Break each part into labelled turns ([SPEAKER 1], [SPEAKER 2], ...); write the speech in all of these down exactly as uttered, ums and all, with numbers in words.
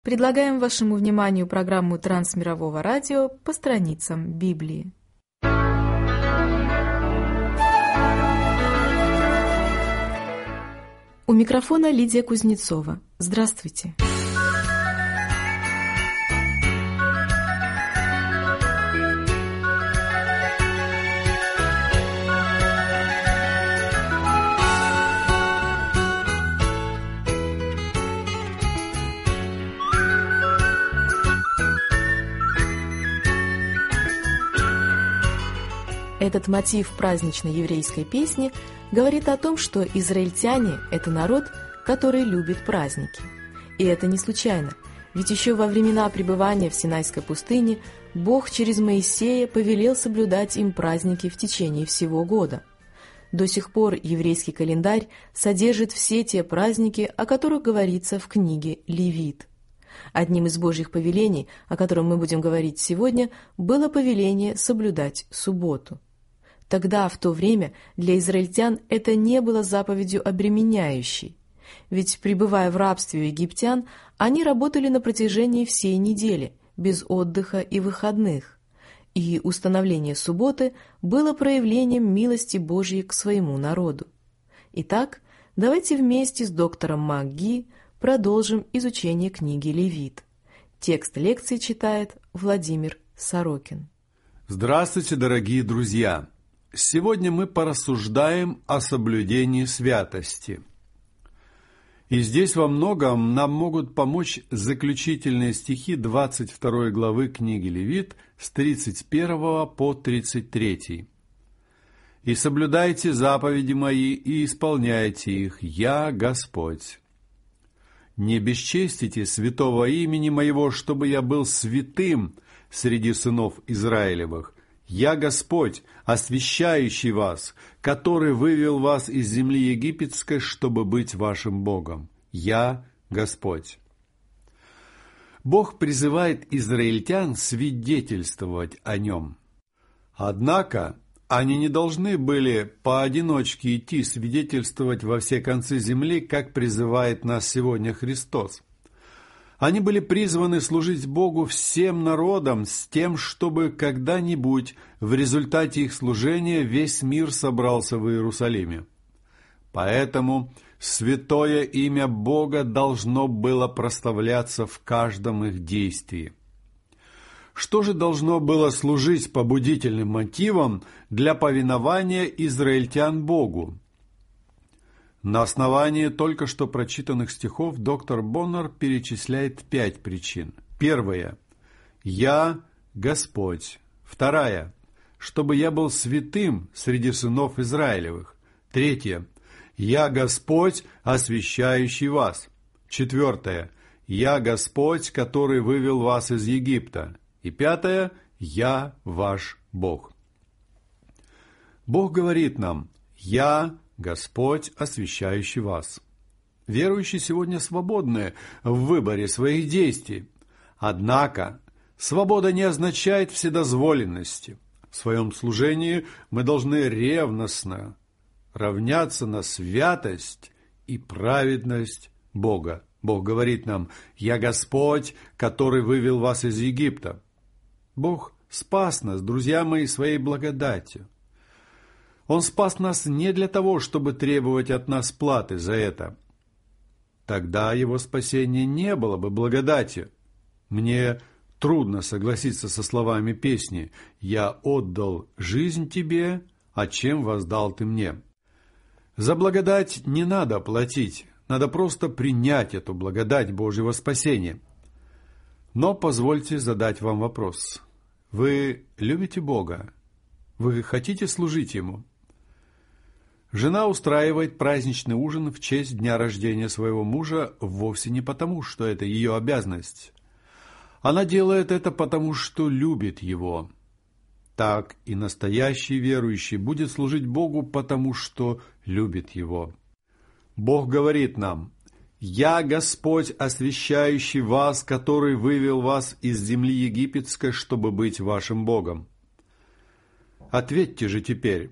[SPEAKER 1] Предлагаем вашему вниманию программу Трансмирового радио «По страницам Библии». У микрофона Лидия Кузнецова. Здравствуйте. Этот мотив праздничной еврейской песни говорит о том, что израильтяне – это народ, который любит праздники. И это не случайно, ведь еще во времена пребывания в Синайской пустыне Бог через Моисея повелел соблюдать им праздники в течение всего года. До сих пор еврейский календарь содержит все те праздники, о которых говорится в книге Левит. Одним из Божьих повелений, о котором мы будем говорить сегодня, было повеление соблюдать субботу. Тогда, в то время, для израильтян это не было заповедью обременяющей, ведь, пребывая в рабстве у египтян, они работали на протяжении всей недели, без отдыха и выходных, и установление субботы было проявлением милости Божьей к своему народу. Итак, давайте вместе с доктором МакГи продолжим изучение книги Левит. Текст лекции читает Владимир Сорокин.
[SPEAKER 2] Здравствуйте, дорогие друзья! Сегодня мы порассуждаем о соблюдении святости. И здесь во многом нам могут помочь заключительные стихи двадцать второй главы книги Левит с тридцать первого по тридцать третий. «И соблюдайте заповеди мои и исполняйте их, я Господь. Не бесчестите святого имени моего, чтобы я был святым среди сынов Израилевых. Я Господь, освящающий вас, который вывел вас из земли египетской, чтобы быть вашим Богом. Я Господь». Бог призывает израильтян свидетельствовать о Нем. Однако они не должны были поодиночке идти свидетельствовать во все концы земли, как призывает нас сегодня Христос. Они были призваны служить Богу всем народам с тем, чтобы когда-нибудь в результате их служения весь мир собрался в Иерусалиме. Поэтому святое имя Бога должно было прославляться в каждом их действии. Что же должно было служить побудительным мотивом для повинования израильтян Богу? На основании только что прочитанных стихов доктор Боннер перечисляет пять причин. Первая – «Я Господь». Вторая – «Чтобы я был святым среди сынов Израилевых». Третья – «Я Господь, освящающий вас». Четвертая – «Я Господь, который вывел вас из Египта». И пятое – «Я ваш Бог». Бог говорит нам: «Я Господь, освящающий вас». Верующие сегодня свободны в выборе своих действий. Однако свобода не означает вседозволенности. В своем служении мы должны ревностно равняться на святость и праведность Бога. Бог говорит нам: «Я Господь, который вывел вас из Египта». Бог спас нас, друзья мои, своей благодатью. Он спас нас не для того, чтобы требовать от нас платы за это. Тогда его спасение не было бы благодатью. Мне трудно согласиться со словами песни «Я отдал жизнь тебе, а чем воздал ты мне». За благодать не надо платить, надо просто принять эту благодать Божьего спасения. Но позвольте задать вам вопрос. Вы любите Бога? Вы хотите служить Ему? Жена устраивает праздничный ужин в честь дня рождения своего мужа вовсе не потому, что это ее обязанность. Она делает это потому, что любит его. Так и настоящий верующий будет служить Богу потому, что любит Его. Бог говорит нам: «Я Господь, освящающий вас, который вывел вас из земли египетской, чтобы быть вашим Богом». Ответьте же теперь: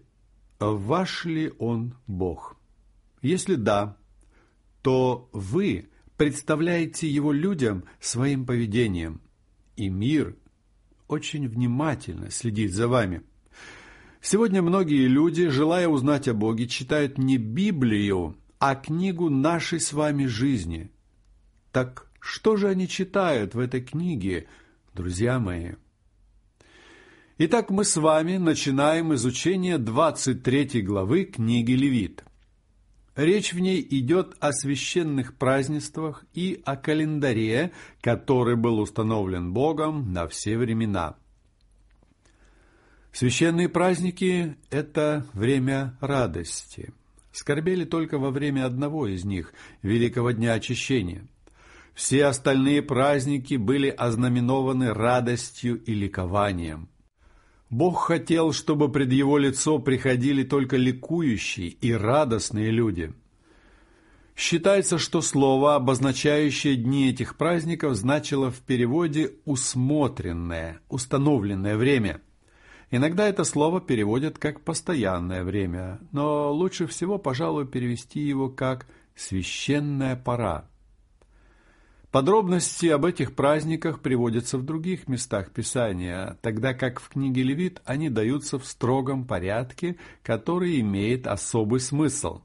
[SPEAKER 2] ваш ли Он Бог? Если да, то вы представляете его людям своим поведением, и мир очень внимательно следит за вами. Сегодня многие люди, желая узнать о Боге, читают не Библию, а книгу нашей с вами жизни. Так что же они читают в этой книге, друзья мои? Итак, мы с вами начинаем изучение двадцать третьей главы книги Левит. Речь в ней идет о священных празднествах и о календаре, который был установлен Богом на все времена. Священные праздники – это время радости. Скорбели только во время одного из них – Великого Дня Очищения. Все остальные праздники были ознаменованы радостью и ликованием. Бог хотел, чтобы пред Его лицо приходили только ликующие и радостные люди. Считается, что слово, обозначающее дни этих праздников, значило в переводе «усмотренное», «установленное время». Иногда это слово переводят как «постоянное время», но лучше всего, пожалуй, перевести его как «священная пора». Подробности об этих праздниках приводятся в других местах Писания, тогда как в книге Левит они даются в строгом порядке, который имеет особый смысл.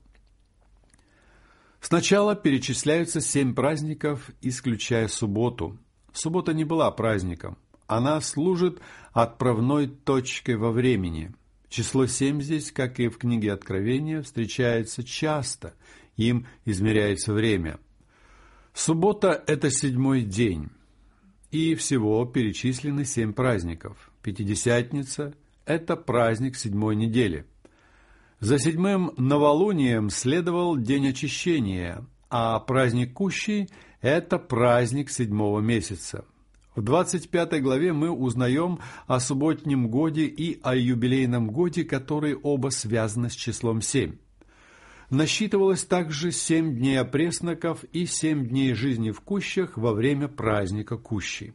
[SPEAKER 2] Сначала перечисляются семь праздников, исключая субботу. Суббота не была праздником. Она служит отправной точкой во времени. Число семь здесь, как и в книге Откровения, встречается часто. Им измеряется время. Суббота – это седьмой день. И всего перечислены семь праздников. Пятидесятница – это праздник седьмой недели. За седьмым новолунием следовал День Очищения, а праздник Кущей – это праздник седьмого месяца. В двадцать пятой главе мы узнаем о субботнем годе и о юбилейном годе, которые оба связаны с числом семь. Насчитывалось также семь дней опресноков и семь дней жизни в кущах во время праздника Кущей.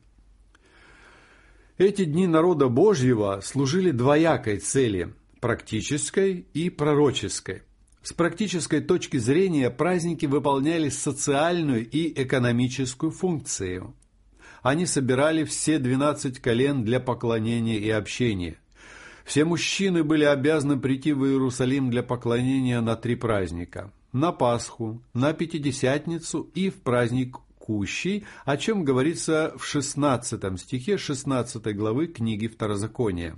[SPEAKER 2] Эти дни народа Божьего служили двоякой цели – практической и пророческой. С практической точки зрения праздники выполняли социальную и экономическую функцию. Они собирали все двенадцать колен для поклонения и общения. Все мужчины были обязаны прийти в Иерусалим для поклонения на три праздника – на Пасху, на Пятидесятницу и в праздник Кущей, о чем говорится в шестнадцатом стихе шестнадцатой главы книги Второзакония.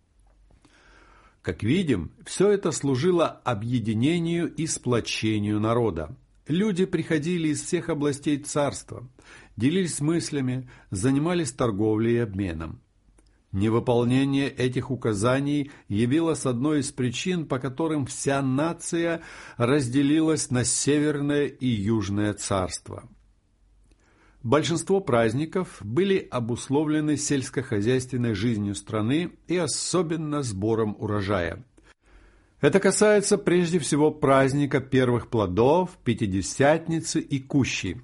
[SPEAKER 2] Как видим, все это служило объединению и сплочению народа. Люди приходили из всех областей царства, делились мыслями, занимались торговлей и обменом. Невыполнение этих указаний явилось одной из причин, по которым вся нация разделилась на Северное и Южное царство. Большинство праздников были обусловлены сельскохозяйственной жизнью страны и особенно сбором урожая. Это касается прежде всего праздника первых плодов, Пятидесятницы и Кущи.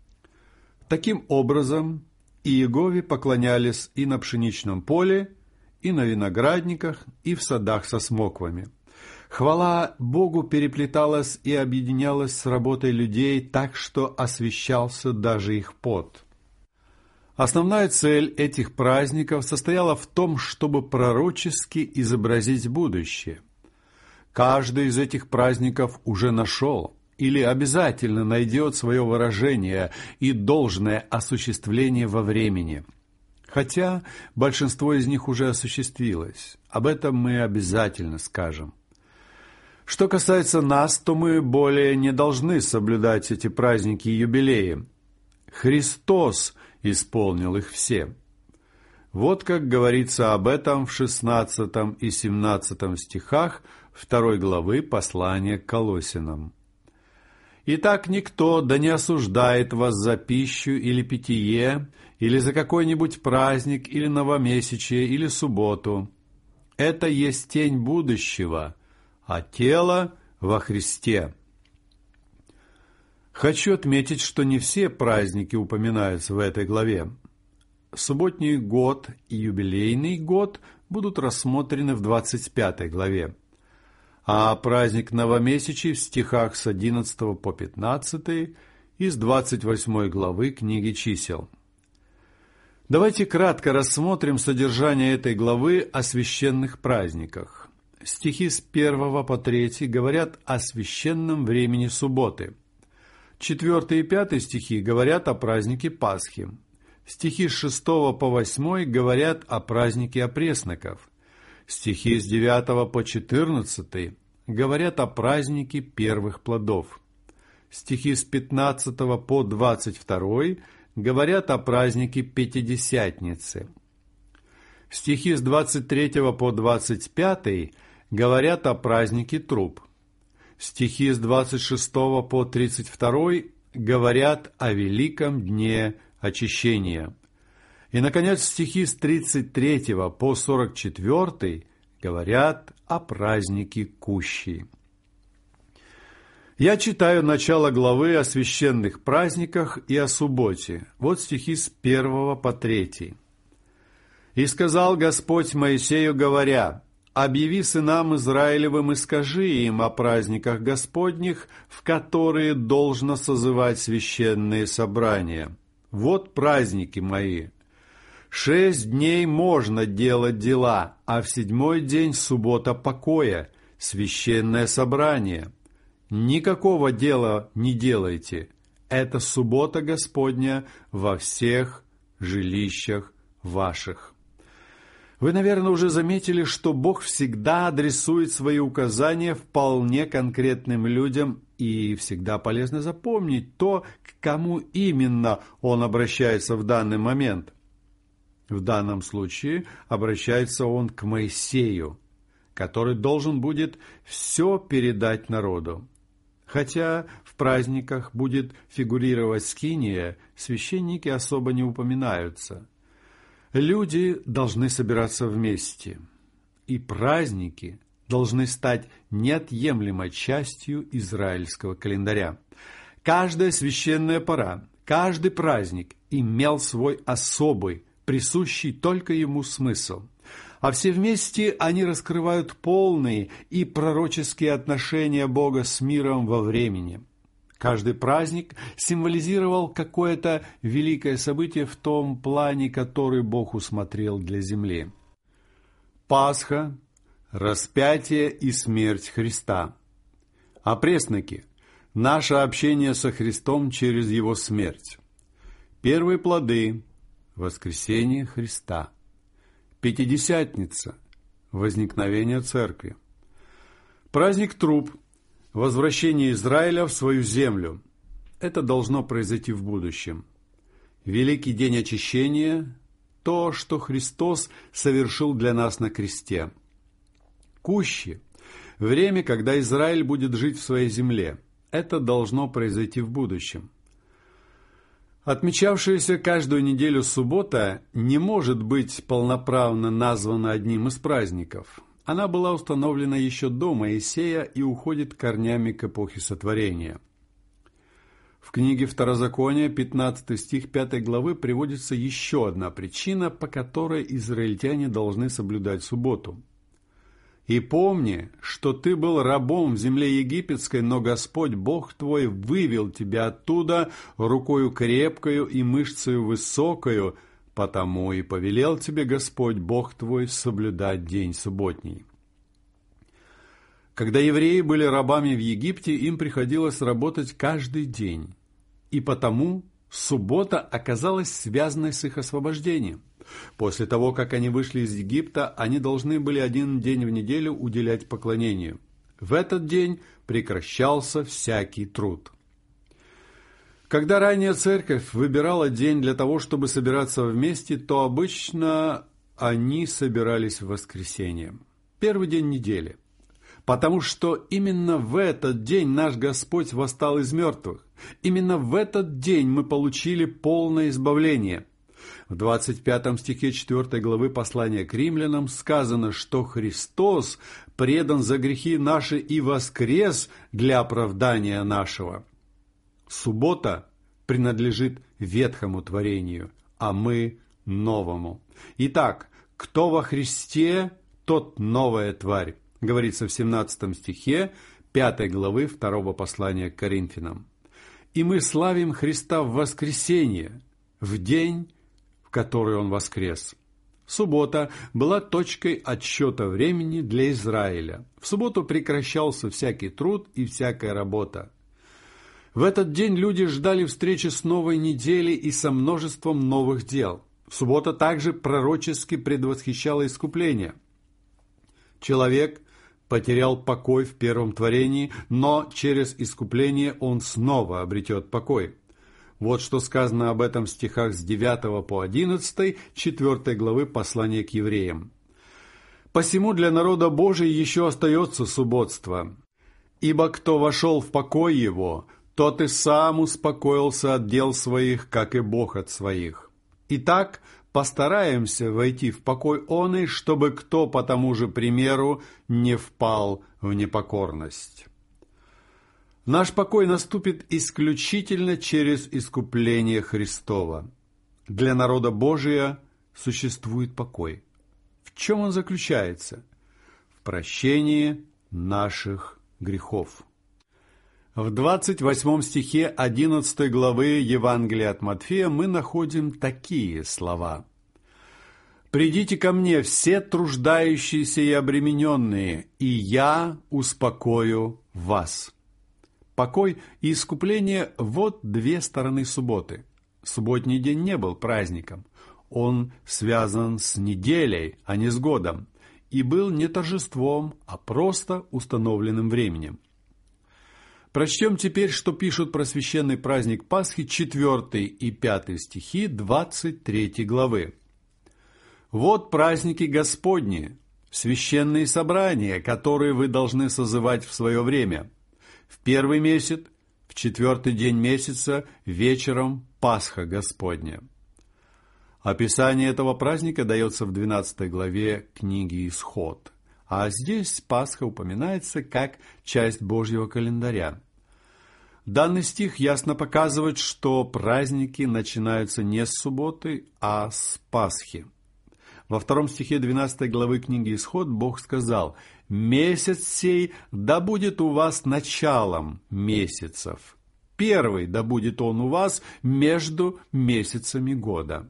[SPEAKER 2] Таким образом, Иегове поклонялись и на пшеничном поле, и на виноградниках, и в садах со смоквами. Хвала Богу переплеталась и объединялась с работой людей так, что освящался даже их пот. Основная цель этих праздников состояла в том, чтобы пророчески изобразить будущее. Каждый из этих праздников уже нашел или обязательно найдет свое выражение и должное осуществление во времени. Хотя большинство из них уже осуществилось. Об этом мы обязательно скажем. Что касается нас, то мы более не должны соблюдать эти праздники и юбилеи. Христос исполнил их все. Вот как говорится об этом в шестнадцатом и семнадцатом стихах второй главы послания к Колоссянам. «Итак, никто да не осуждает вас за пищу или питье, или за какой-нибудь праздник, или новомесячие, или субботу. Это есть тень будущего, а тело во Христе». Хочу отметить, что не все праздники упоминаются в этой главе. Субботний год и юбилейный год будут рассмотрены в двадцать пятой главе, а праздник новомесячий в стихах с одиннадцатого по пятнадцатый из двадцать восьмой главы книги «Чисел». Давайте кратко рассмотрим содержание этой главы о священных праздниках. Стихи с первого по третий говорят о священном времени субботы. Четвертый и пятый стихи говорят о празднике Пасхи. Стихи с шестого по восьмой говорят о празднике опресноков. Стихи с девятого по четырнадцатый говорят о празднике первых плодов. Стихи с пятнадцатого по двадцать второй говорят о празднике Пятидесятницы. Стихи с двадцать третьего по двадцать пятый говорят о празднике труб. Стихи с двадцать шестого по тридцать второй говорят о великом дне очищения. И, наконец, стихи с тридцать третьего по сорок четвертый говорят о празднике Кущи. Я читаю начало главы о священных праздниках и о субботе. Вот стихи с первого по третий. «И сказал Господь Моисею, говоря: объяви сынам Израилевым и скажи им о праздниках Господних, в которые должно созывать священные собрания. Вот праздники мои. Шесть дней можно делать дела, а в седьмой день суббота покоя, священное собрание. Никакого дела не делайте. Это суббота Господня во всех жилищах ваших». Вы, наверное, уже заметили, что Бог всегда адресует свои указания вполне конкретным людям, и всегда полезно запомнить то, к кому именно Он обращается в данный момент. В данном случае обращается Он к Моисею, который должен будет все передать народу. Хотя в праздниках будет фигурировать скиния, священники особо не упоминаются. Люди должны собираться вместе, и праздники должны стать неотъемлемой частью израильского календаря. Каждая священная пора, каждый праздник имел свой особый, присущий только ему смысл, а все вместе они раскрывают полные и пророческие отношения Бога с миром во времени. Каждый праздник символизировал какое-то великое событие в том плане, который Бог усмотрел для земли. Пасха, распятие и смерть Христа. Опресноки – наше общение со Христом через Его смерть. Первые плоды – воскресение Христа. Пятидесятница – возникновение Церкви. Праздник труб – возвращение Израиля в свою землю. Это должно произойти в будущем. Великий день очищения – то, что Христос совершил для нас на кресте. Кущи – время, когда Израиль будет жить в своей земле. Это должно произойти в будущем. Отмечавшаяся каждую неделю суббота не может быть полноправно названа одним из праздников. Она была установлена еще до Моисея и уходит корнями к эпохе сотворения. В книге Второзакония, пятнадцатый стих пятой главы, приводится еще одна причина, по которой израильтяне должны соблюдать субботу. «И помни, что ты был рабом в земле египетской, но Господь Бог твой вывел тебя оттуда рукою крепкою и мышцею высокою, потому и повелел тебе Господь Бог твой соблюдать день субботний». Когда евреи были рабами в Египте, им приходилось работать каждый день, и потому суббота оказалась связанной с их освобождением. После того, как они вышли из Египта, они должны были один день в неделю уделять поклонению. В этот день прекращался всякий труд. Когда ранняя церковь выбирала день для того, чтобы собираться вместе, то обычно они собирались в воскресенье, первый день недели, потому что именно в этот день наш Господь восстал из мертвых. Именно в этот день мы получили полное избавление. В двадцать пятом стихе четвёртой главы послания к римлянам сказано, что Христос предан за грехи наши и воскрес для оправдания нашего. Суббота принадлежит ветхому творению, а мы – новому. Итак, кто во Христе, тот новая тварь, говорится в семнадцатом стихе пятой главы второго послания к Коринфянам. и мы славим Христа в воскресенье, в день, в который Он воскрес. Суббота была точкой отсчета времени для Израиля. В субботу прекращался всякий труд и всякая работа. В этот день люди ждали встречи с новой неделей и со множеством новых дел. Суббота также пророчески предвосхищала искупление. Человек потерял покой в первом творении, но через искупление он снова обретет покой. Вот что сказано об этом в стихах с девятого по одиннадцатый, четвёртой главы послания к евреям. «Посему для народа Божия еще остается субботство. Ибо кто вошел в покой его, тот и сам успокоился от дел своих, как и Бог от своих. Итак, постараемся войти в покой оный, чтобы кто по тому же примеру не впал в непокорность». Наш покой наступит исключительно через искупление Христова. Для народа Божия существует покой. В чем он заключается? В прощении наших грехов. В двадцать восьмом стихе одиннадцатой главы Евангелия от Матфея мы находим такие слова. «Придите ко мне, все труждающиеся и обремененные, и я успокою вас». Покой и искупление – вот две стороны субботы. Субботний день не был праздником. Он связан с неделей, а не с годом, и был не торжеством, а просто установленным временем. Прочтем теперь, что пишут про священный праздник Пасхи, четвёртый и пятый стихи двадцать третьей главы. «Вот праздники Господни, священные собрания, которые вы должны созывать в свое время. В первый месяц, в четвертый день месяца, вечером Пасха Господня». Описание этого праздника дается в двенадцатой главе книги «Исход», а здесь Пасха упоминается как часть Божьего календаря. Данный стих ясно показывает, что праздники начинаются не с субботы, а с Пасхи. Во втором стихе двенадцатой главы книги «Исход» Бог сказал: «Месяц сей да будет у вас началом месяцев. Первый да будет он у вас между месяцами года».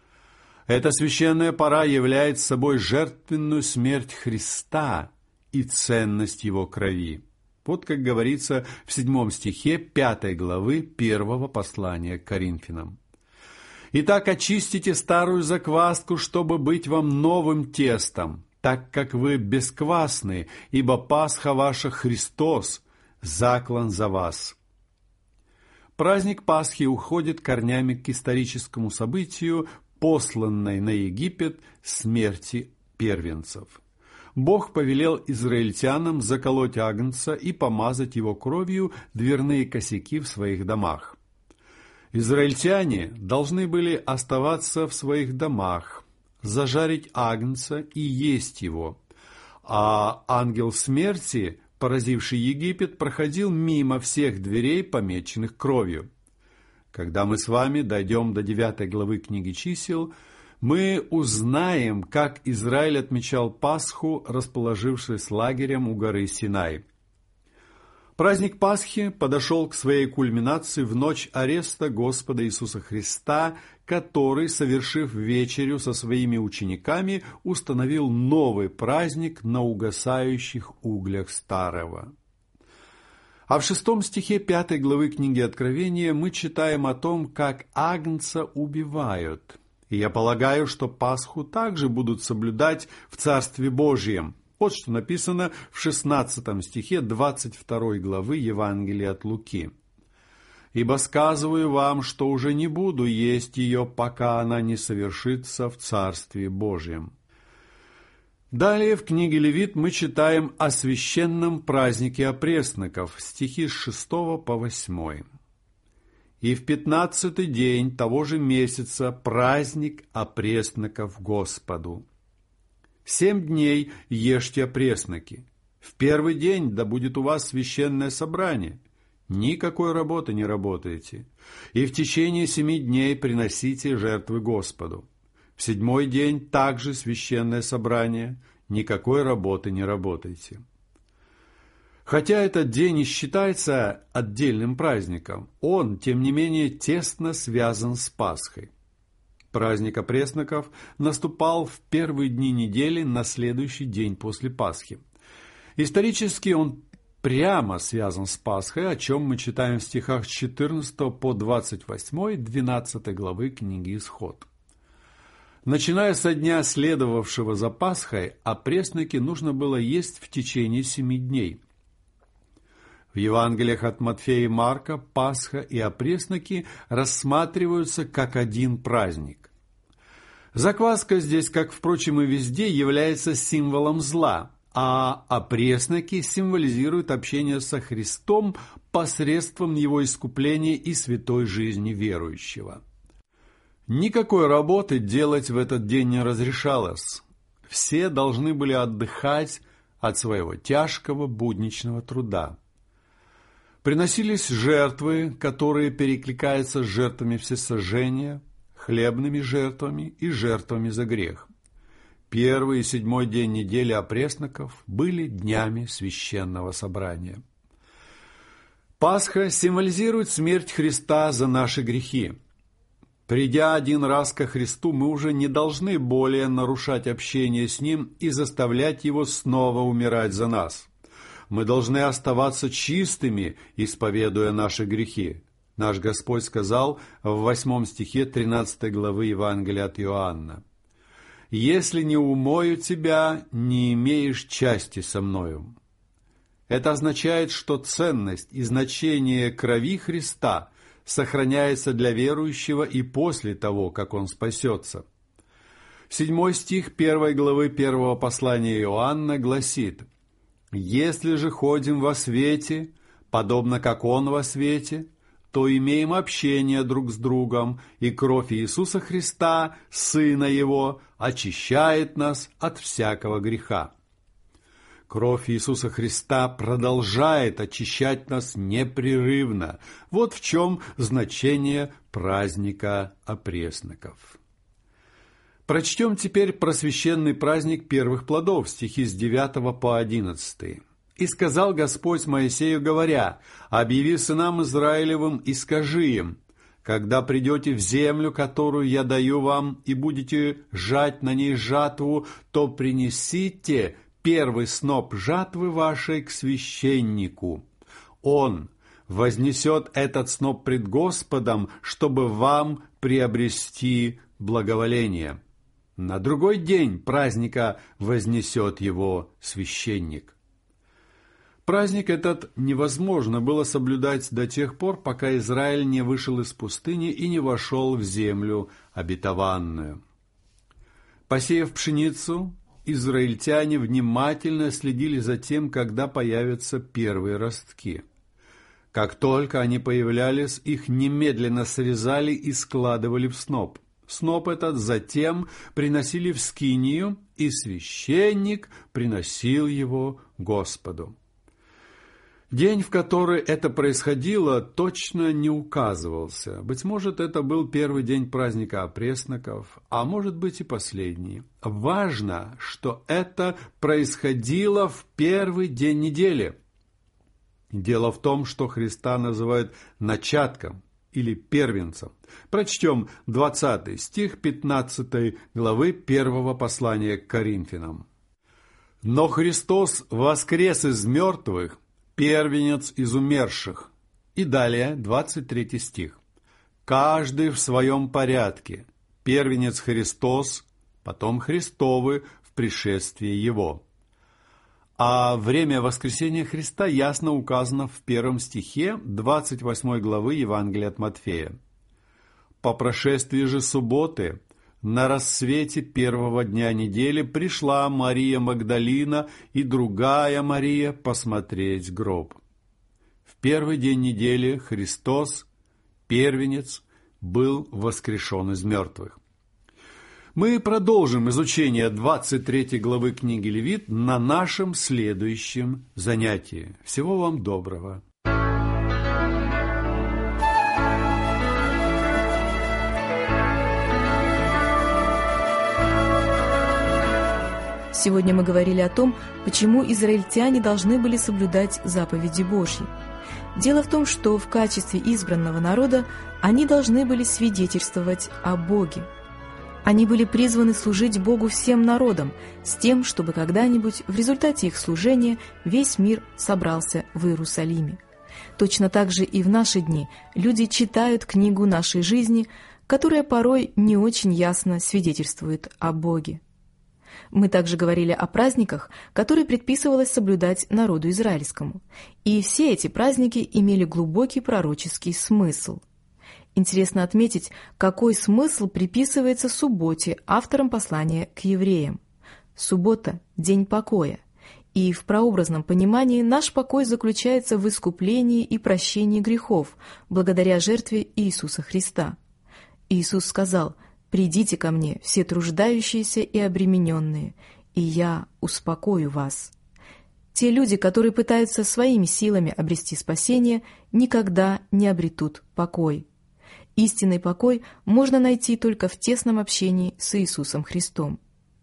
[SPEAKER 2] Эта священная пора является собой жертвенную смерть Христа и ценность Его крови. Вот как говорится в седьмом стихе пятой главы первого послания к Коринфянам. «Итак, очистите старую закваску, чтобы быть вам новым тестом, так как вы бесквасны, ибо Пасха ваша Христос, заклан за вас». Праздник Пасхи уходит корнями к историческому событию, посланной на Египет смерти первенцев. Бог повелел израильтянам заколоть агнца и помазать его кровью дверные косяки в своих домах. Израильтяне должны были оставаться в своих домах, зажарить агнца и есть его, а ангел смерти, поразивший Египет, проходил мимо всех дверей, помеченных кровью. Когда мы с вами дойдем до девятой главы книги «Чисел», мы узнаем, как Израиль отмечал Пасху, расположившись лагерем у горы Синай. Праздник Пасхи подошел к своей кульминации в ночь ареста Господа Иисуса Христа, который, совершив вечерю со своими учениками, установил новый праздник на угасающих углях старого. А в шестом стихе пятой главы книги Откровения мы читаем о том, как агнца убивают. И я полагаю, что Пасху также будут соблюдать в Царстве Божьем. Вот что написано в шестнадцатом стихе двадцать второй главы Евангелия от Луки. «Ибо сказываю вам, что уже не буду есть ее, пока она не совершится в Царстве Божьем». Далее в книге Левит мы читаем о священном празднике опресноков, стихи с шестого по восьмой. «И в пятнадцатый день того же месяца праздник опресноков Господу. Семь дней ешьте опресноки. В первый день да будет у вас священное собрание. Никакой работы не работайте. И в течение семи дней приносите жертвы Господу. В седьмой день также священное собрание. Никакой работы не работайте». Хотя этот день и считается отдельным праздником, он, тем не менее, тесно связан с Пасхой. Праздник опресноков наступал в первые дни недели на следующий день после Пасхи. Исторически он прямо связан с Пасхой, о чем мы читаем в стихах с четырнадцатого по двадцать восьмой двенадцатой главы книги «Исход». Начиная со дня, следовавшего за Пасхой, опресноки нужно было есть в течение семи дней. В Евангелиях от Матфея и Марка Пасха и опресноки рассматриваются как один праздник. Закваска здесь, как, впрочем, и везде, является символом зла, а опресноки символизируют общение со Христом посредством Его искупления и святой жизни верующего. Никакой работы делать в этот день не разрешалось. Все должны были отдыхать от своего тяжкого будничного труда. Приносились жертвы, которые перекликаются с жертвами всесожжения, хлебными жертвами и жертвами за грех. Первый и седьмой день недели опресноков были днями священного собрания. Пасха символизирует смерть Христа за наши грехи. Придя один раз ко Христу, мы уже не должны более нарушать общение с Ним и заставлять Его снова умирать за нас. Мы должны оставаться чистыми, исповедуя наши грехи. Наш Господь сказал в восьмом стихе тринадцатой главы Евангелия от Иоанна: «Если не умою тебя, не имеешь части со мною». Это означает, что ценность и значение крови Христа сохраняется для верующего и после того, как он спасется. Седьмой стих первой главы первого послания Иоанна гласит: «Если же ходим во свете, подобно как Он во свете, то имеем общение друг с другом, и кровь Иисуса Христа, Сына Его, очищает нас от всякого греха». Кровь Иисуса Христа продолжает очищать нас непрерывно. Вот в чем значение праздника опресноков. Прочтем теперь про священный праздник первых плодов, стихи с девятого по одиннадцатый. «И сказал Господь Моисею, говоря: объяви сынам Израилевым и скажи им: когда придете в землю, которую я даю вам, и будете жать на ней жатву, то принесите первый сноп жатвы вашей к священнику. Он вознесет этот сноп пред Господом, чтобы вам приобрести благоволение. На другой день праздника вознесет его священник». Праздник этот невозможно было соблюдать до тех пор, пока Израиль не вышел из пустыни и не вошел в землю обетованную. Посеяв пшеницу, израильтяне внимательно следили за тем, когда появятся первые ростки. Как только они появлялись, их немедленно срезали и складывали в сноп. Сноп этот затем приносили в скинию, и священник приносил его Господу. День, в который это происходило, точно не указывался. Быть может, это был первый день праздника опресноков, а может быть и последний. Важно, что это происходило в первый день недели. Дело в том, что Христа называют начатком или первенцем. Прочтем двадцатый стих пятнадцатой главы первого послания к Коринфянам. «Но Христос воскрес из мертвых, первенец из умерших». И далее, двадцать третий стих. «Каждый в своем порядке. Первенец Христос, потом Христовы в пришествии Его». А время воскресения Христа ясно указано в первом стихе двадцать восьмой главы Евангелия от Матфея. «По прошествии же субботы, на рассвете первого дня недели, пришла Мария Магдалина и другая Мария посмотреть гроб». В первый день недели Христос, первенец, был воскрешен из мертвых. Мы продолжим изучение двадцать третьей главы книги Левит на нашем следующем занятии. Всего вам доброго!
[SPEAKER 1] Сегодня мы говорили о том, почему израильтяне должны были соблюдать заповеди Божьи. Дело в том, что в качестве избранного народа они должны были свидетельствовать о Боге. Они были призваны служить Богу всем народам, с тем, чтобы когда-нибудь в результате их служения весь мир собрался в Иерусалиме. Точно так же и в наши дни люди читают книгу нашей жизни, которая порой не очень ясно свидетельствует о Боге. Мы также говорили о праздниках, которые предписывалось соблюдать народу израильскому. И все эти праздники имели глубокий пророческий смысл. Интересно отметить, какой смысл приписывается субботе автором послания к евреям. Суббота – день покоя. И в прообразном понимании наш покой заключается в искуплении и прощении грехов благодаря жертве Иисуса Христа. Иисус сказал: «Придите ко мне, все труждающиеся и обремененные, и я успокою вас». Те люди, которые пытаются своими силами обрести спасение, никогда не обретут покой. Истинный покой можно найти только в тесном общении с Иисусом Христом.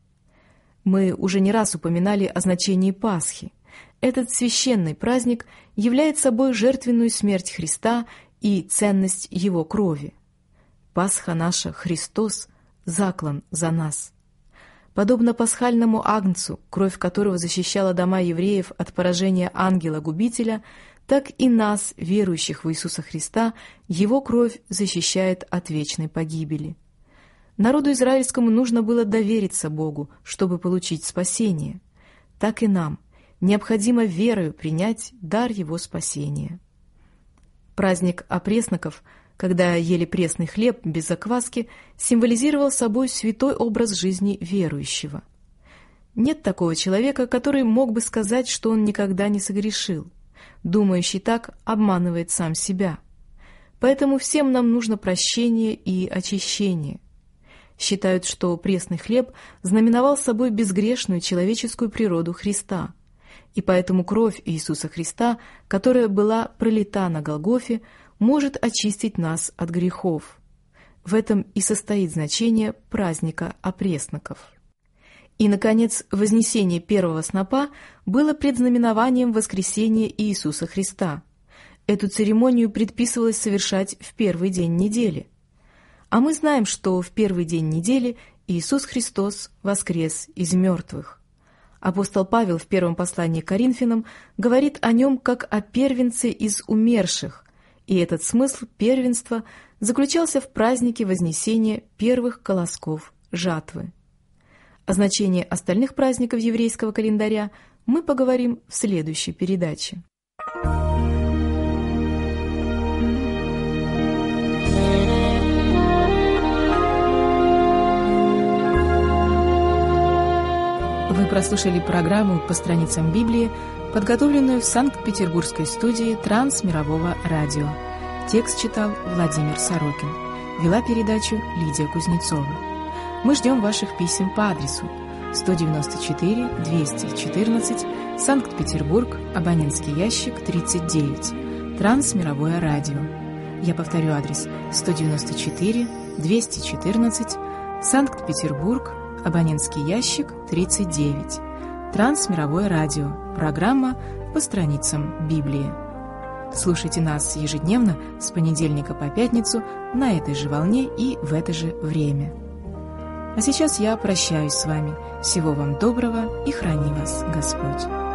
[SPEAKER 1] Мы уже не раз упоминали о значении Пасхи. Этот священный праздник является собой жертвенную смерть Христа и ценность Его крови. Пасха наша, Христос, заклан за нас. Подобно пасхальному агнцу, кровь которого защищала дома евреев от поражения ангела-губителя, так и нас, верующих в Иисуса Христа, Его кровь защищает от вечной погибели. Народу израильскому нужно было довериться Богу, чтобы получить спасение. Так и нам необходимо верою принять дар Его спасения. Праздник опресноков, когда ели пресный хлеб без закваски, символизировал собой святой образ жизни верующего. Нет такого человека, который мог бы сказать, что он никогда не согрешил. Думающий так обманывает сам себя. Поэтому всем нам нужно прощение и очищение. Считают, что пресный хлеб знаменовал собой безгрешную человеческую природу Христа, и поэтому кровь Иисуса Христа, которая была пролита на Голгофе, может очистить нас от грехов. В этом и состоит значение праздника опресноков. И, наконец, вознесение первого снопа было предзнаменованием воскресения Иисуса Христа. Эту церемонию предписывалось совершать в первый день недели. А мы знаем, что в первый день недели Иисус Христос воскрес из мертвых. Апостол Павел в первом послании к Коринфянам говорит о нем как о первенце из умерших, и этот смысл первенства заключался в празднике вознесения первых колосков жатвы. О значении остальных праздников еврейского календаря мы поговорим в следующей передаче. Вы прослушали программу «По страницам Библии», подготовленную в Санкт-Петербургской студии Трансмирового радио. Текст читал Владимир Сорокин. Вела передачу Лидия Кузнецова. Мы ждем ваших писем по адресу сто девяносто четыре двести четырнадцать, Санкт-Петербург, абонентский ящик тридцать девять, Трансмировое радио. Я повторю адрес: сто девяносто четыре двести четырнадцать, Санкт-Петербург, абонентский ящик тридцать девять, Трансмировое радио. Программа «По страницам Библии». Слушайте нас ежедневно с понедельника по пятницу на этой же волне и в это же время. А сейчас я прощаюсь с вами. Всего вам доброго и храни вас Господь.